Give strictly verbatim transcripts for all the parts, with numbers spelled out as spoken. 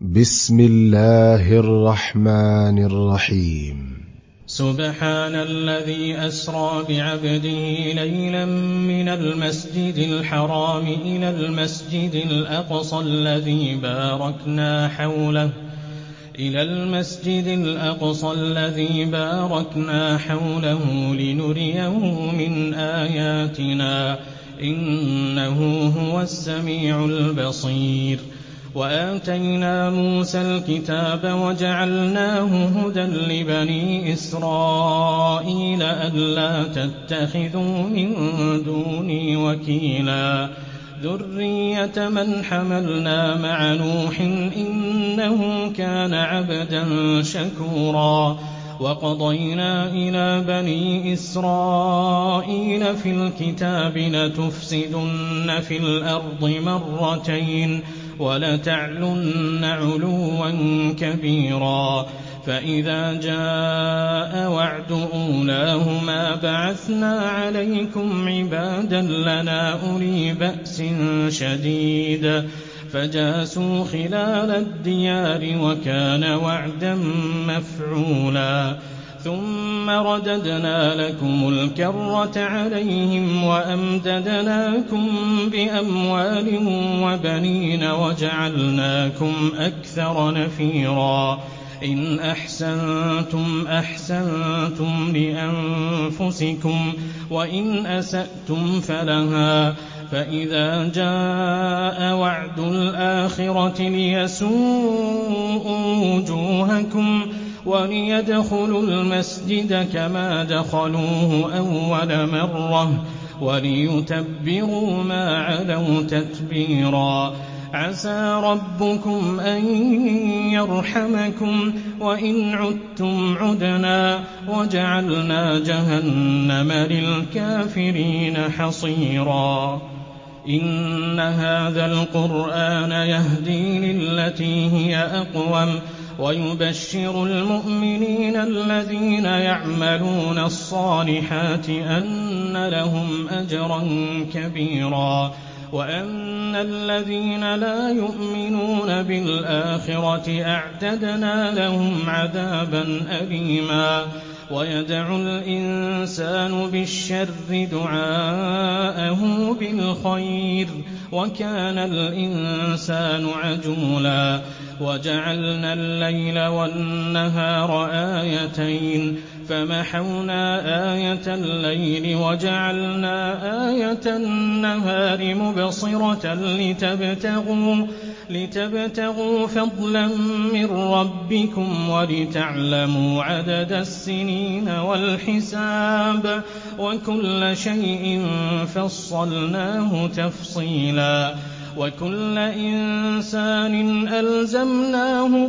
بسم الله الرحمن الرحيم. سبحان الذي أسرى بعبده ليلا من المسجد الحرام إلى المسجد الأقصى الذي باركنا حوله إلى المسجد الأقصى الذي باركنا حوله لنريه من آياتنا إنه هو السميع البصير. وآتينا موسى الكتاب وجعلناه هدى لبني إسرائيل ألا تتخذوا من دوني وكيلا ذرية من حملنا مع نوح إنه كان عبدا شكورا. وقضينا إلى بني إسرائيل في الكتاب لتفسدن في الأرض مرتين ولتعلن علوا كبيرا. فإذا جاء وعد أولاهما بعثنا عليكم عبادا لنا أولي بأس شديد فجاسوا خلال الديار وكان وعدا مفعولا. ثم رددنا لكم الكرة عليهم وأمددناكم بأموال وبنين وجعلناكم أكثر نفيرا. إن أحسنتم أحسنتم لأنفسكم وإن أسأتم فلها. فإذا جاء وعد الآخرة ليسوءوا وجوهكم وليدخلوا المسجد كما دخلوه أول مرة وليتبروا ما علوا تتبيرا. عسى ربكم أن يرحمكم وإن عدتم عدنا وجعلنا جهنم للكافرين حصيرا. إن هذا القرآن يهدي للتي هي أقوم ويبشر المؤمنين الذين يعملون الصالحات أن لهم أجرا كبيرا وأن الذين لا يؤمنون بالآخرة أعتدنا لهم عذابا أليما. ويدعو الإنسان بالشر دعاءه بالخير وكان الإنسان عجولا. وجعلنا الليل والنهار آيتين فمحونا آية الليل وجعلنا آية النهار مبصرة لتبتغوا, لتبتغوا فضلا من ربكم ولتعلموا عدد السنين والحساب وكل شيء فصلناه تفصيلا. وكل إنسان ألزمناه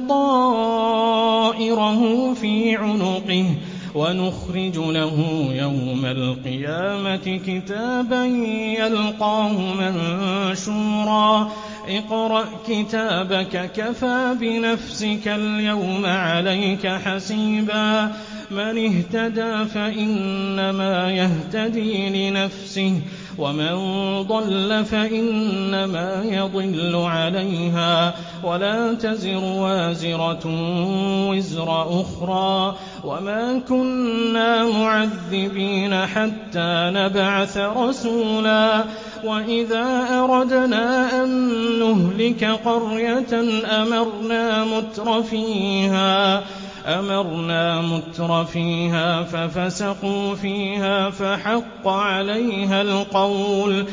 طائره في عنقه ونخرج له يوم القيامة كتابا يلقاه منشورا. اقرأ كتابك كفى بنفسك اليوم عليك حسيبا. من اهتدى فإنما يهتدي لنفسه ومن ضل فإنما يضل عليها ولا تزر وازرة وزر أخرى وما كنا معذبين حتى نبعث رسولا. وإذا أردنا أن نهلك قرية أمرنا متر فيها أمرنا متر فيها ففسقوا فيها فحق عليها القول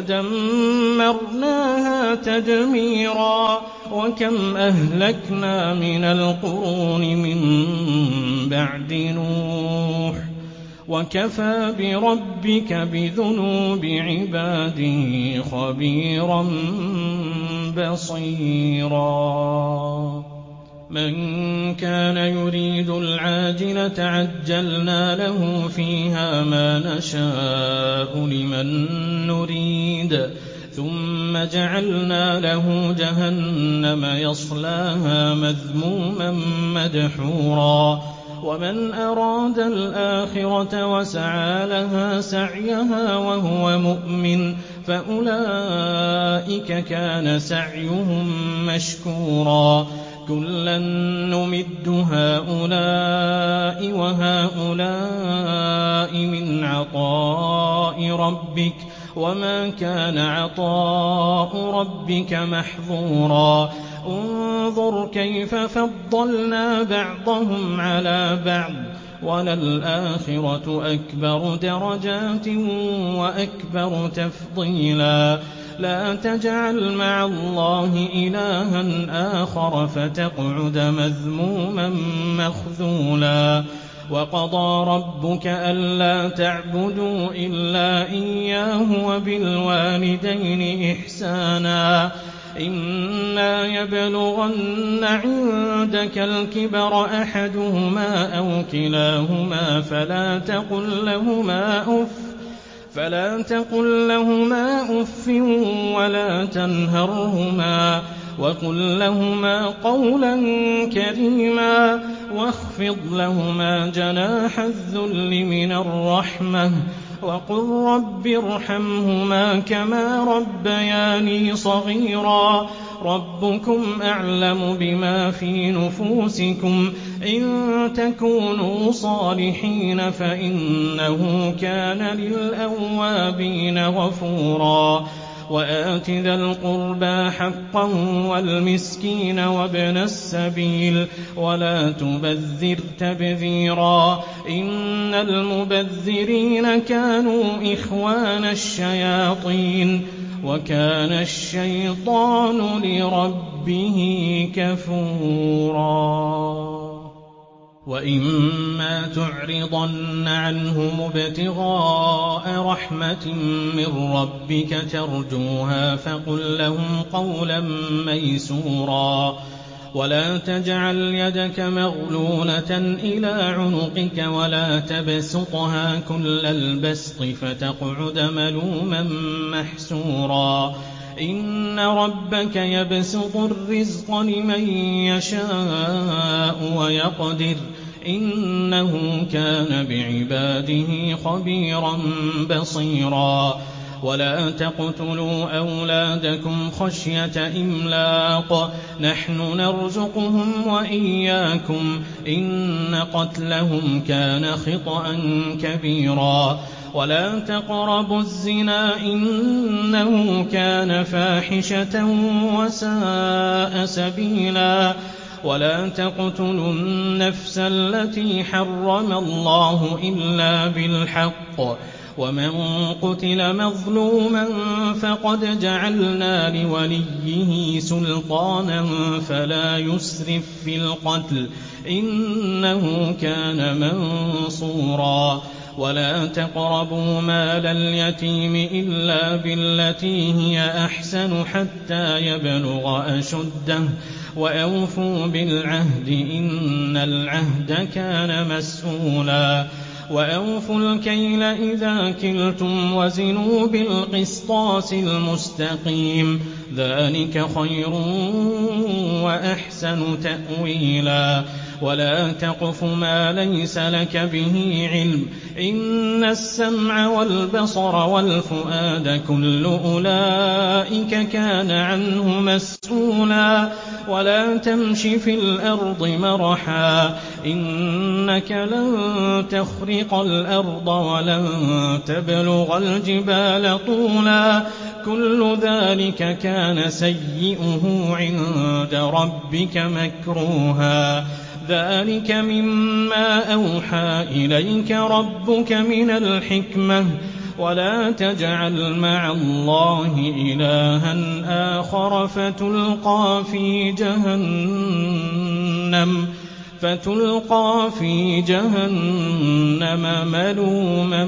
فدمرناها تدميرا. وكم أهلكنا من القرون من بعد نوح وكفى بربك بذنوب عباده خبيرا بصيرا. من كان يريد العاجلة عجلنا له فيها ما نشاء لمن نريد ثم جعلنا له جهنم يصلاها مذموما مدحورا. ومن أراد الآخرة وسعى لها سعيها وهو مؤمن فأولئك كان سعيهم مشكورا كُلًّا نُّمِدُّ هَٰؤُلَاءِ وَهَٰؤُلَاءِ مِنْ عَطَاءِ رَبِّكَ ۚ وَمَا كَانَ عَطَاءُ رَبِّكَ مَحْظُورًا انظُرْ كَيْفَ فَضَّلْنَا بَعْضَهُمْ عَلَىٰ بَعْضٍ ۚ وَلَلْآخِرَةُ أَكْبَرُ دَرَجَاتٍ وَأَكْبَرُ تَفْضِيلًا لَا تَجْعَلْ مَعَ اللَّهِ إِلَٰهًا آخَرَ فَتَقْعُدَ مَذْمُومًا مَّخْذُولًا وَقَضَىٰ رَبُّكَ أَلَّا تَعْبُدُوا إِلَّا إِيَّاهُ وَبِالْوَالِدَيْنِ إِحْسَانًا إِمَّا يَبْلُغَنَّ عِندَكَ الْكِبَرَ أَحَدُهُمَا أَوْ كِلَاهُمَا فَلَا تَقُل لَّهُمَا أُفٍّ فلا تقل لهما أف ولا تنهرهما وقل لهما قولا كريما واخفض لهما جناح الذل من الرحمة وقل رب ارحمهما كما ربياني صغيرا ربكم أعلم بما في نفوسكم إن تكونوا صالحين فإنه كان للأوابين غفورا وآت ذا القربى حقا والمسكين وابن السبيل ولا تبذر تبذيرا إن المبذرين كانوا إخوان الشياطين وكان الشيطان لربه كفورا وإما تعرضن عنهم ابتغاء رحمة من ربك ترجوها فقل لهم قولا ميسورا ولا تجعل يدك مغلولة إلى عنقك ولا تبسطها كل البسط فتقعد ملوما محسورا إن ربك يبسط الرزق لمن يشاء ويقدر إنه كان بعباده خبيرا بصيرا ولا تقتلوا أولادكم خشية إملاق نحن نرزقهم وإياكم إن قتلهم كان خطأ كبيرا ولا تقربوا الزنا إنه كان فاحشة وساء سبيلا ولا تقتلوا النفس التي حرم الله إلا بالحق ومن قتل مظلوما فقد جعلنا لوليه سلطانا فلا يسرف في القتل إنه كان منصورا ولا تقربوا مال اليتيم إلا بالتي هي أحسن حتى يبلغ أشده وأوفوا بالعهد إن العهد كان مسؤولا وأوفوا الكيل إذا كلتم وزنوا بالقسطاس المستقيم ذلك خير وأحسن تأويلا ولا تقف ما ليس لك به علم إن السمع والبصر والفؤاد كل أولئك كان عنه مسؤولا ولا تمش في الأرض مرحا إنك لن تخرق الأرض ولن تبلغ الجبال طولا كل ذلك كان سيئه عند ربك مكروها ذلك مما أوحى إليك ربك من الحكمة ولا تجعل مع الله إلها آخر فتلقى في جهنم فتلقى في جهنم ملوما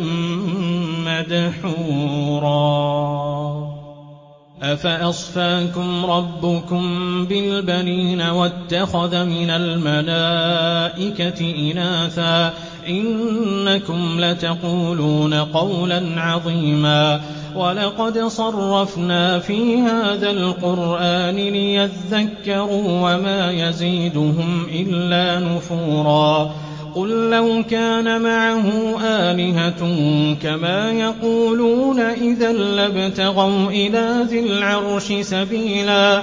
مدحورا أفأصفاكم ربكم بالبنين واتخذ من الملائكة إناثا إنكم لتقولون قولا عظيما ولقد صرفنا في هذا القرآن ليذكروا وما يزيدهم إلا نفورا قل لو كان معه آلهة كما يقولون إذا لابتغوا إلى ذي العرش سبيلا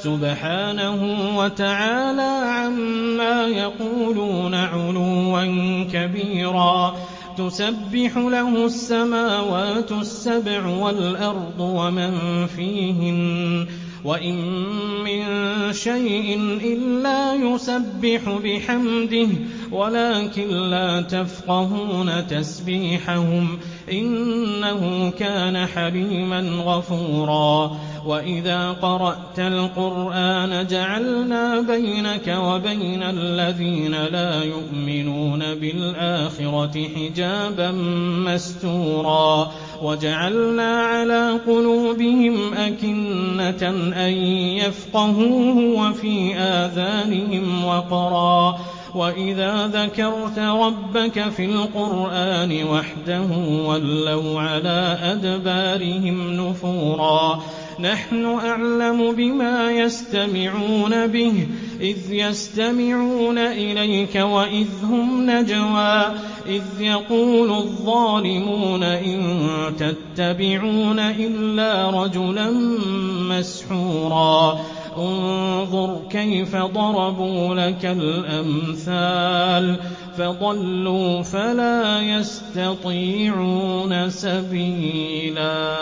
سبحانه وتعالى عما يقولون علوا كبيرا تسبح له السماوات السبع والأرض ومن فيهن وإن من شيء إلا يسبح بحمده ولكن لا تفقهون تسبيحهم إنه كان حليما غفورا وإذا قرأت القرآن جعلنا بينك وبين الذين لا يؤمنون بالآخرة حجابا مستورا وجعلنا على قلوبهم أكنة أن يفقهوه وفي آذانهم وقرا وإذا ذكرت ربك في القرآن وحده ولوا على أدبارهم نفورا نحن أعلم بما يستمعون به إذ يستمعون إليك وإذ هم نجوى إذ يقول الظالمون إن تتبعون إلا رجلا مسحورا انظر كيف ضربوا لك الأمثال فضلوا فلا يستطيعون سبيلا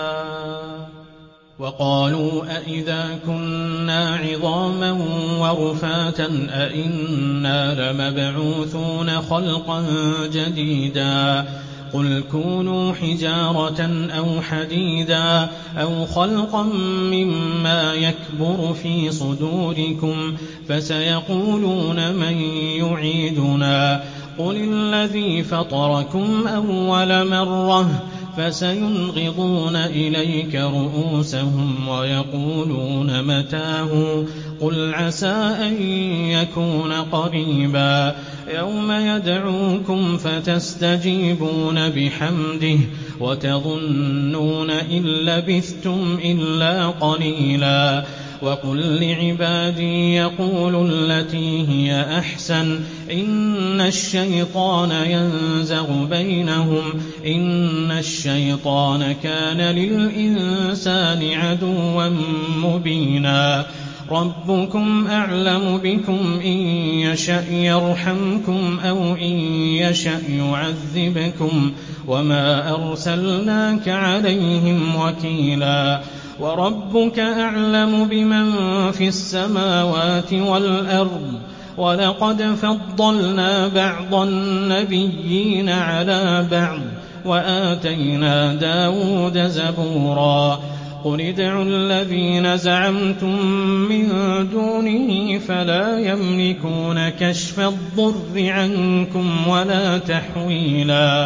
وقالوا أئذا كنا عظاما ورفاتا أئنا لمبعوثون خلقا جديدا قل كونوا حجارة أو حديدا أو خلقا مما يكبر في صدوركم فسيقولون من يعيدنا قل الذي فطركم أول مرة فسينغضون إليك رؤوسهم ويقولون متاه قل عسى أن يكون قريبا يوم يدعوكم فتستجيبون بحمده وتظنون إن لبثتم إلا قليلا وقل لعبادي يقولوا التي هي أحسن إن الشيطان ينزغ بينهم إن الشيطان كان للإنسان عدوا مبينا ربكم أعلم بكم إن يشأ يرحمكم أو إن يشأ يعذبكم وما أرسلناك عليهم وكيلا وربك أعلم بمن في السماوات والأرض ولقد فضلنا بعض النبيين على بعض وآتينا داود زبورا قل ادعوا الذين زعمتم من دونه فلا يملكون كشف الضر عنكم ولا تحويلا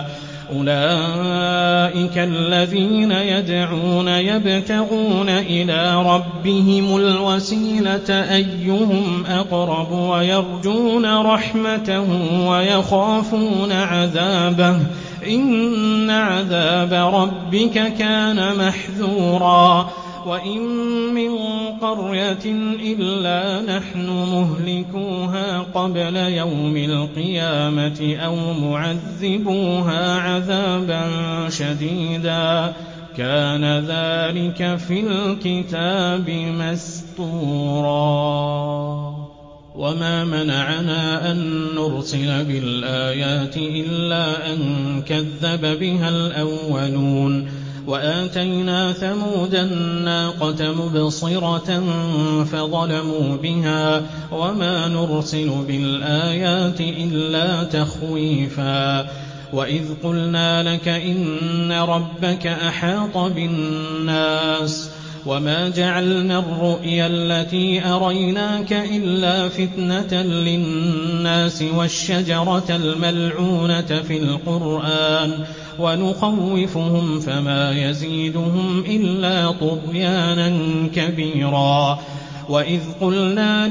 أولئك الذين يدعون يبتغون إلى ربهم الوسيلة أيهم أقرب ويرجون رحمته ويخافون عذابه إن عذاب ربك كان محذورا وإن من قرية إلا نحن مهلكوها قبل يوم القيامة أو معذبوها عذابا شديدا كان ذلك في الكتاب مسطورا وما منعنا أن نرسل بالآيات إلا أن كذب بها الأولون وآتينا ثمود الناقة مبصرة فظلموا بها وما نرسل بالآيات إلا تخويفا وإذ قلنا لك إن ربك أحاط بالناس وما جعلنا الرؤيا التي أريناك إلا فتنة للناس والشجرة الملعونة في القرآن ونخوفهم فما يزيدهم إلا طغيانا كبيرا وإذ قلنا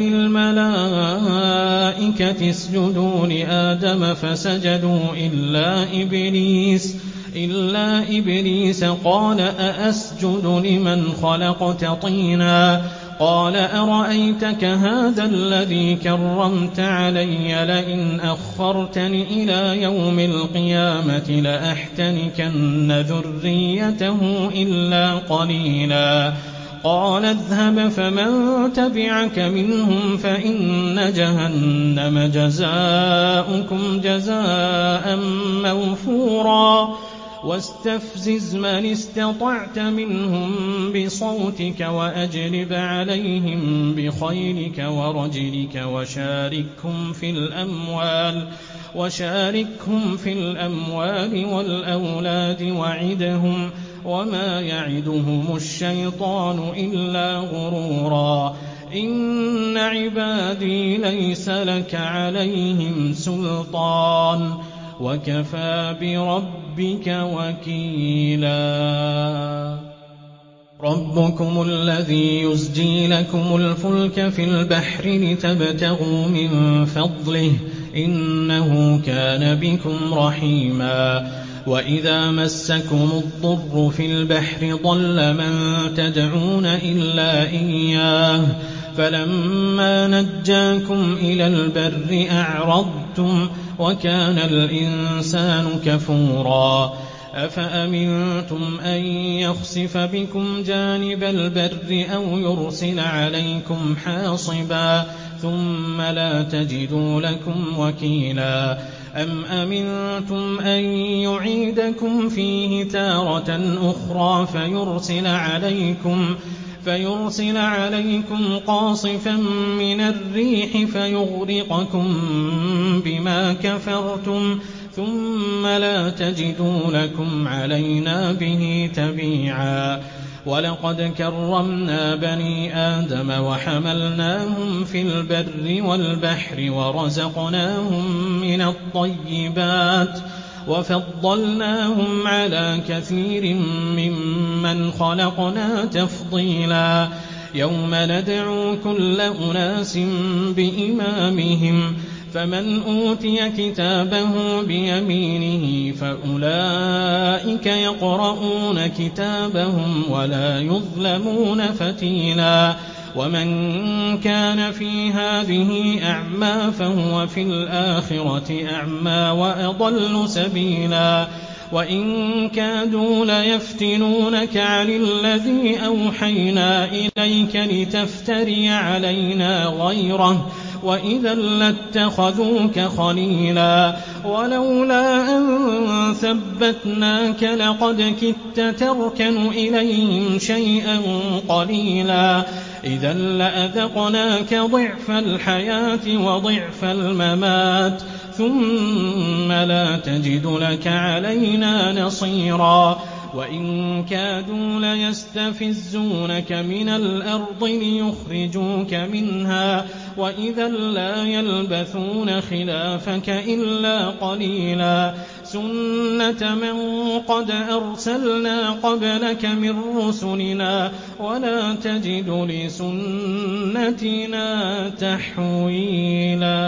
للملائكة اسجدوا لآدم فسجدوا إلا إبليس إلا إبليس قال أأسجد لمن خلقت طينا قال أرأيتك هذا الذي كرمت علي لئن أخرتني إلى يوم القيامة لأحتنكن ذريته إلا قليلا قال اذهب فمن تبعك منهم فإن جهنم جزاؤكم جزاء موفورا واستفزز من استطعت منهم بصوتك وأجلب عليهم بخيلك ورجلك وشاركهم في الأموال وشاركهم في الأموال والأولاد وعدهم وما يعدهم الشيطان إلا غرورا إن عبادي ليس لك عليهم سلطان وكفى بربك وكيلا ربكم الذي يزجي لكم الفلك في البحر لتبتغوا من فضله إنه كان بكم رحيما وإذا مسكم الضر في البحر ضل من تدعون إلا إياه فلما نجاكم إلى البر أعرضتم وكان الإنسان كفورا أفأمنتم أن يخسف بكم جانب البر أو يرسل عليكم حاصبا ثم لا تجدوا لكم وكيلا أم أمنتم أن يعيدكم فيه تارة أخرى فيرسل عليكم فيرسل عليكم قاصفا من الريح فيغرقكم بما كفرتم ثم لا تجدوا لكم علينا به تبيعا ولقد كرمنا بني آدم وحملناهم في البر والبحر ورزقناهم من الطيبات وفضلناهم على كثير ممن خلقنا تفضيلا يوم ندعو كل أناس بإمامهم فمن أوتي كتابه بيمينه فأولئك يقرؤون كتابهم ولا يظلمون فتيلا ومن كان في هذه أعمى فهو في الآخرة أعمى وأضل سبيلا وإن كادوا ليفتنونك عن الذي أوحينا إليك لتفتري علينا غيره وإذا لاتخذوك خليلا ولولا أن ثبتناك لقد كدت تركن إليهم شيئا قليلا إذا لأذقناك ضعف الحياة وضعف الممات ثم لا تجد لك علينا نصيرا وإن كادوا ليستفزونك من الأرض ليخرجوك منها وإذا لا يلبثون خلافك إلا قليلا سنة من قد أرسلنا قبلك من رسلنا ولا تجد لسنتنا تحويلا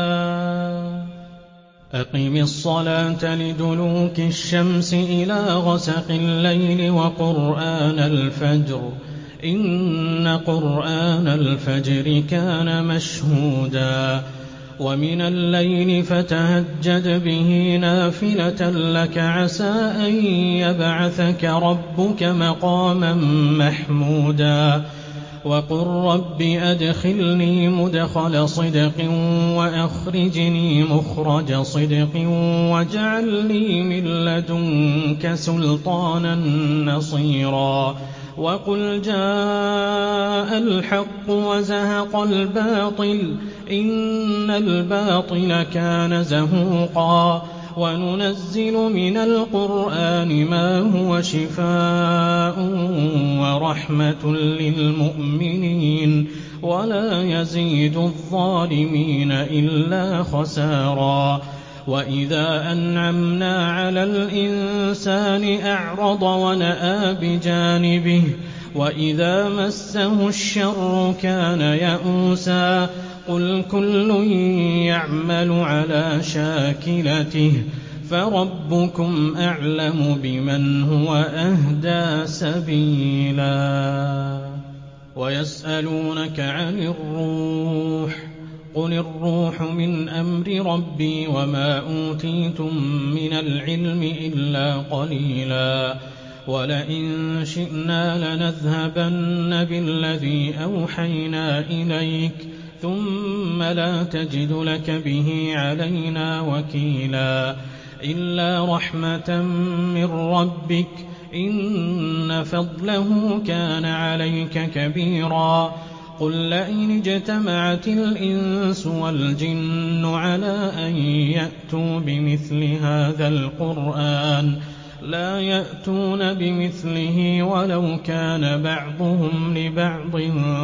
أقم الصلاة لدلوك الشمس إلى غسق الليل وقرآن الفجر إن قرآن الفجر كان مشهودا ومن الليل فتهجد به نافلة لك عسى أن يبعثك ربك مقاما محمودا وقل رب أدخلني مدخل صدق وأخرجني مخرج صدق واجعل لي من لدنك سلطانا نصيرا وقل جاء الحق وزهق الباطل إن الباطل كان زهوقا وننزل من القرآن ما هو شفاء ورحمة للمؤمنين ولا يزيد الظالمين إلا خسارا وإذا أنعمنا على الإنسان أعرض ونأى بجانبه وإذا مسه الشر كان يئوسا قل كل يعمل على شاكلته فربكم أعلم بمن هو أهدى سبيلا ويسألونك عن الروح قل الروح من أمر ربي وما أوتيتم من العلم إلا قليلا وَلَئِن شِئْنَا لَنَذْهَبَنَّ بِالَّذِي أَوْحَيْنَا إِلَيْكَ ثُمَّ لَا تَجِدُ لَكَ بِهِ عَلَيْنَا وَكِيلًا إِلَّا رَحْمَةً مِّن رَّبِّكَ إِنَّ فَضْلَهُ كَانَ عَلَيْكَ كَبِيرًا قُل لَّئِنِ اجْتَمَعَتِ الْإِنسُ وَالْجِنُّ عَلَىٰ أَن يَأْتُوا بِمِثْلِ هَٰذَا الْقُرْآنِ لَا يَأْتُونَ بِمِثْلِهِ وَلَوْ كَانَ بَعْضُهُمْ لِبَعْضٍ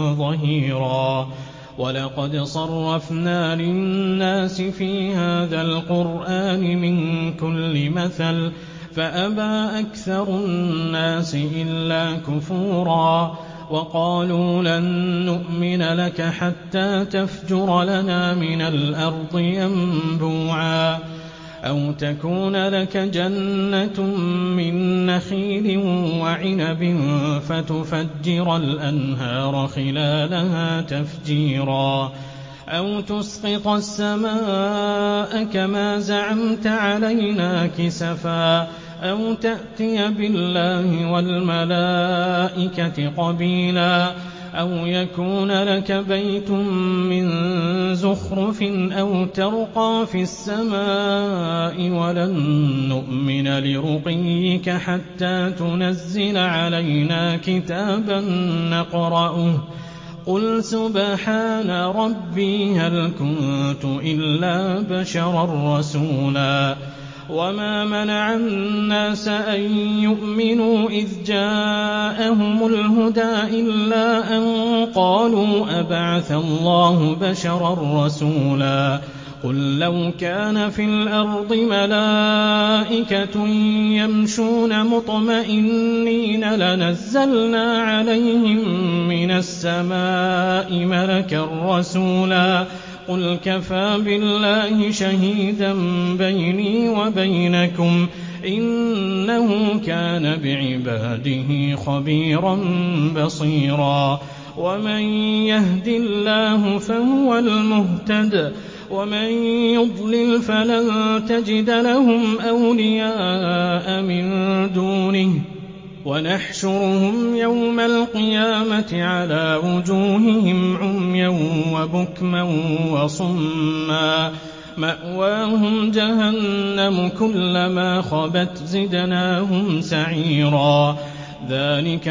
ظَهِيرًا وَلَقَدْ صَرَّفْنَا لِلنَّاسِ فِي هَٰذَا الْقُرْآنِ مِن كُلِّ مَثَلٍ فَأَبَىٰ أَكْثَرُ النَّاسِ إِلَّا كُفُورًا وَقَالُوا لَن نُّؤْمِنَ لَكَ حَتَّىٰ تَفْجُرَ لَنَا مِنَ الْأَرْضِ يَنبُوعًا أَوْ تَكُونَ لَكَ جَنَّةٌ مِّن نَّخِيلٍ وَعِنَبٍ فَتُفَجِّرَ الْأَنْهَارَ خِلَالَهَا تَفْجِيرًا أَوْ تُسْقِطَ السَّمَاءَ كَمَا زَعَمْتَ عَلَيْنَا كِسَفًا أَوْ تَأْتِيَ بِاللَّهِ وَالْمَلَائِكَةِ قَبِيلًا أَوْ يَكُونَ لَكَ بَيْتٌ مِّن زُخْرُفٍ أَوْ تَرْقَىٰ فِي السَّمَاءِ وَلَن نُّؤْمِنَ لِرُقِيِّكَ حَتَّىٰ تُنَزِّلَ عَلَيْنَا كِتَابًا نَّقْرَؤُهُ قُلْ سُبْحَانَ رَبِّي هَلْ كُنتُ إِلَّا بَشَرًا رَّسُولًا وَمَا مَنَعَ النَّاسَ أَن يُؤْمِنُوا إِذْ جَاءَهُمُ الْهُدَىٰ إِلَّا أَن قَالُوا أَبَعَثَ اللَّهُ بَشَرًا رَّسُولًا قُل لَّوْ كَانَ فِي الْأَرْضِ مَلَائِكَةٌ يَمْشُونَ مُطْمَئِنِّينَ لَنَزَّلْنَا عَلَيْهِم مِّنَ السَّمَاءِ مَلَكًا رَّسُولًا قُلْ كَفَىٰ بِاللَّهِ شَهِيدًا بَيْنِي وَبَيْنَكُمْ إِنَّهُ كَانَ بِعِبَادِهِ خَبِيرًا بَصِيرًا وَمَن يَهْدِ اللَّهُ فَهُوَ الْمُهْتَدِ وَمَن يُضْلِلْ فَلَن تَجِدَ لَهُمْ أَوْلِيَاءَ مِن دُونِهِ وَنَحْشُرُهُمْ يَوْمَ الْقِيَامَةِ عَلَىٰ وُجُوهِهِمْ عُمْيًا وَبُكْمًا وَصُمًّا مَّأْوَاهُمْ جَهَنَّمُ كُلَّمَا خَبَتْ زِدْنَاهُمْ سَعِيرًا ذَٰلِكَ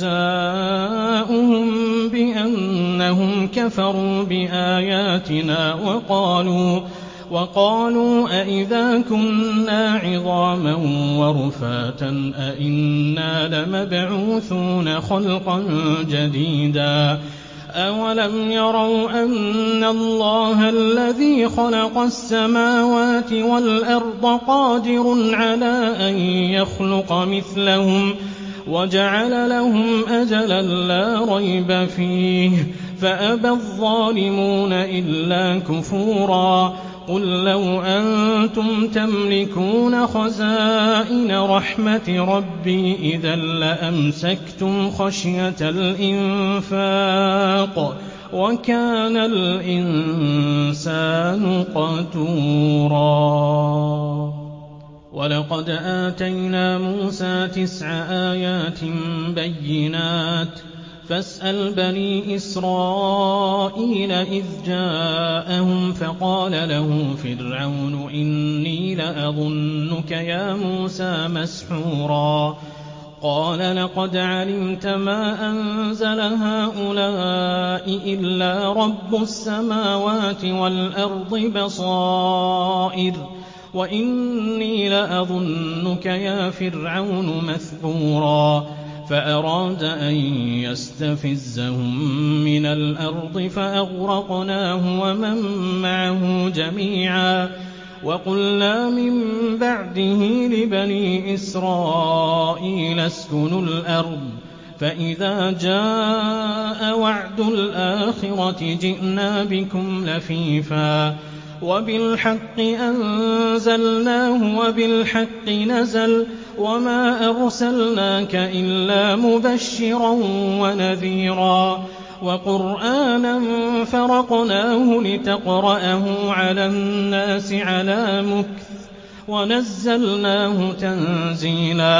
جَزَاؤُهُم بِأَنَّهُمْ كَفَرُوا بِآيَاتِنَا وَقَالُوا وَقَالُوا أَإِذَا كُنَّا عِظَامًا وَرُفَاتًا أَإِنَّا لَمَبْعُوثُونَ خَلْقًا جَدِيدًا أَوَلَمْ يَرَوْا أَنَّ اللَّهَ الَّذِي خَلَقَ السَّمَاوَاتِ وَالْأَرْضَ قَادِرٌ عَلَىٰ أَن يَخْلُقَ مِثْلَهُمْ وَجَعَلَ لَهُمْ أَجَلًا لَّا رَيْبَ فِيهِ فَأَبَى الظَّالِمُونَ إِلَّا كُفُورًا قُل لَّوْ أَنتُمْ تَمْلِكُونَ خَزَائِنَ رَحْمَةِ رَبِّي إِذًا لَّأَمْسَكْتُمْ خَشْيَةَ الْإِنفَاقِ وَكَانَ الْإِنسَانُ قَتُورًا وَلَقَدْ آتَيْنَا مُوسَىٰ تِسْعَ آيَاتٍ بَيِّنَاتٍ فَاسْأَلْ بَنِي إِسْرَائِيلَ إِذْ جَاءَهُمْ فَقَالَ لَهُ فِرْعَوْنُ إِنِّي لَأَظُنُّكَ يَا مُوسَىٰ مَسْحُورًا قَالَ لَقَدْ عَلِمْتَ مَا أَنزَلَ هَٰؤُلَاءِ إِلَّا رَبُّ السَّمَاوَاتِ وَالْأَرْضِ بَصَائِرَ وَإِنِّي لَأَظُنُّكَ يَا فِرْعَوْنُ مَثْبُورًا فَأَرَادَ أَن يَسْتَفِزَّهُم مِّنَ الْأَرْضِ فَأَغْرَقْنَاهُ وَمَن مَّعَهُ جَمِيعًا وَقُلْنَا مِن بَعْدِهِ لِبَنِي إِسْرَائِيلَ اسْكُنُوا الْأَرْضَ فَإِذَا جَاءَ وَعْدُ الْآخِرَةِ جِئْنَا بِكُمْ لَفِيفًا وَبِالْحَقِّ أَنزَلْنَاهُ وَبِالْحَقِّ نَزَلَ وَمَا أَرْسَلْنَاكَ إِلَّا مُبَشِّرًا وَنَذِيرًا وَقُرْآنًا فَرَقْنَاهُ لِتَقْرَأَهُ عَلَى النَّاسِ عَلَىٰ مُكْثٍ وَنَزَّلْنَاهُ تَنزِيلًا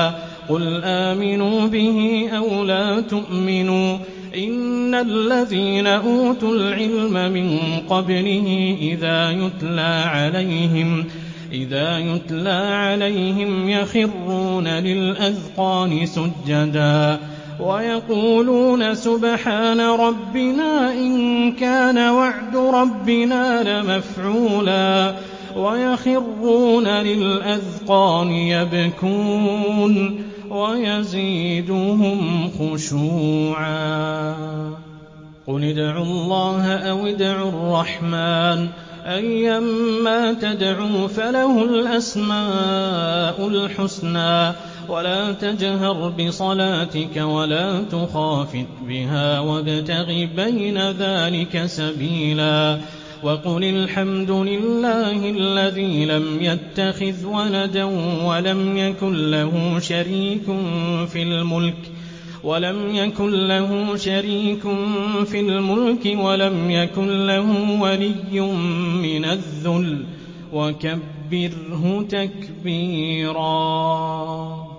قل آمنوا به أو لا تؤمنوا إن الذين أوتوا العلم من قبله إذا يتلى عليهم إذا يتلى عليهم يخرون للأذقان سجدا ويقولون سبحان ربنا إن كان وعد ربنا لمفعولا ويخرون للأذقان يبكون ويزيدهم خشوعا قل ادعوا الله أو ادعوا الرحمن أيما تدعوا فله الأسماء الحسنى ولا تجهر بصلاتك ولا تخافت بها وابتغ بين ذلك سبيلا وقل الحمد لله الذي لم يتخذ ولدا ولم يكن له شريك في الملك ولم يكن له شريك في الملك ولم يكن له ولي من الذل وكبره تكبيرا.